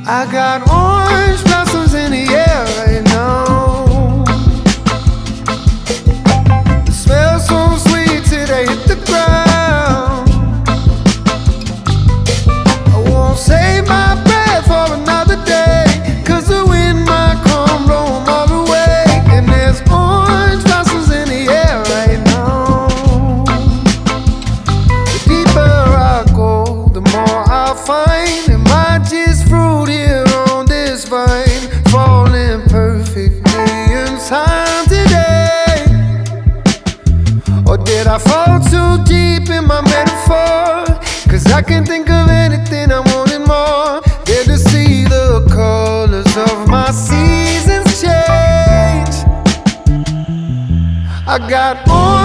I got orange blossoms in the air right now. It smells so sweet till they hit the ground. I won't save my breath for another day, 'cause the wind might come blow 'em all away. And there's orange blossoms in the air right now. The deeper I go, the more I find it might just fruit here on this vine, falling perfectly in time today. Or did I fall too deep in my metaphor? 'Cause I can't think of anything I wanted more than to see the colors of my seasons change. I got